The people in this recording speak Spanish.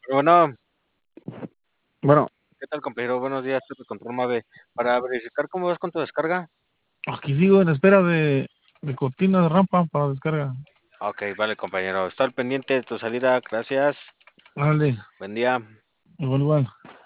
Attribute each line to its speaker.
Speaker 1: Bueno,
Speaker 2: Bueno,
Speaker 1: ¿qué tal, compañero? Buenos días, soy tu control Mave. Para verificar cómo vas con tu descarga.
Speaker 2: aquí sigo en espera de cortina de rampa para descarga.
Speaker 1: Ok, vale, compañero. Está al pendiente de tu salida. Gracias.
Speaker 2: Vale,
Speaker 1: Buen día.
Speaker 2: igual, igual.